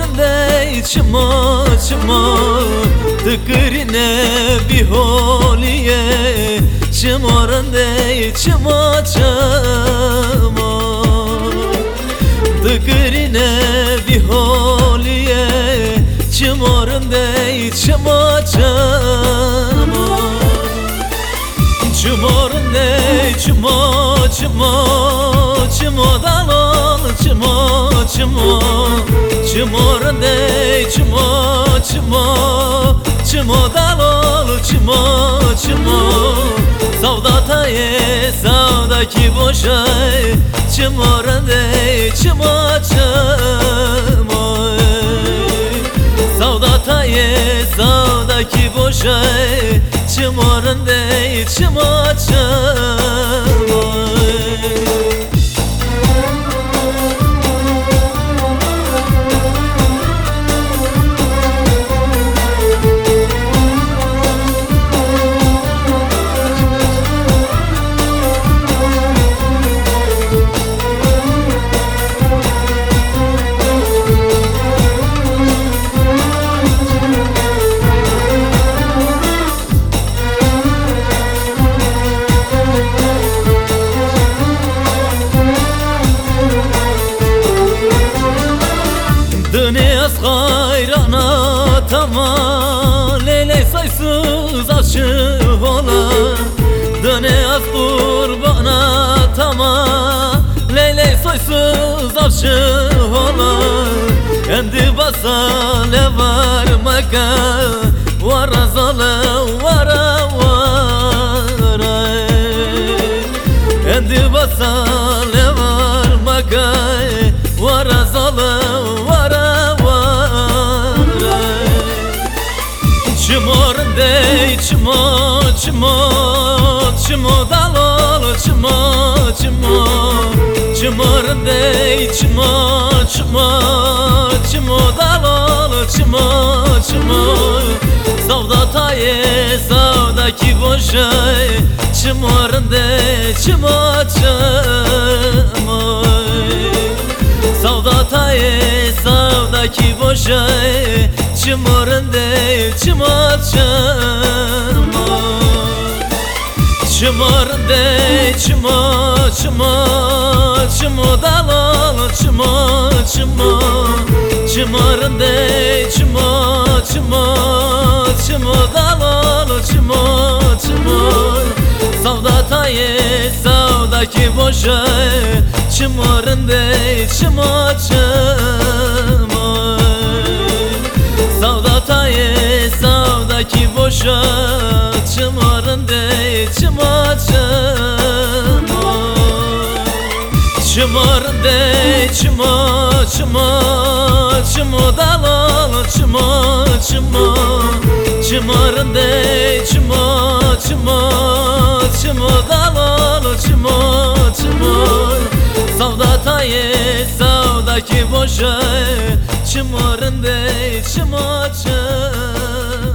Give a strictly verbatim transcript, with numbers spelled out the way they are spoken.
çımorinde çımo çımo tıkırine bir holiye çımorinde çımo çımo tıkırine bir holiye çımorinde çımo çımo çımorinde çımo çımo çımo dalol çımo çımo çımorinde çımo çımo çımo dalol çımo çımo savdataye savdaki boşay çımorinde çımo çımo savdataye savdaki boşay çımorinde çımo çımo Döneyaz gayrana tamam Leylek saysız aşık ola Döneyaz kurbana tamam Leylek saysız aşık ola Endi basale var maka Varazale vara vara Endi basale var maka Varazale vara çımorinde çımo çımo çımo dalol çımo çımo çımorinde çımo çımo çımo dalol çımo çımo savdataye savdaki boşay çımorinde çımo çımo savdataye savdaki boşay çımorinde çımo çımo çımorinde çımo çımo çımo dalol çımo çımo çımorinde çımo çımo çımo dalol çımo çımo savdataye savdaki boşay çımorinde çımo çımo savdataye savdaki boşa çımorinde çımo çımo çımorinde çımo çımo çımo dalol çımo çımo çımorinde çımo çımo çımo dalol çımo çımo savdataye savdaki boşay çımorinde çımo çımo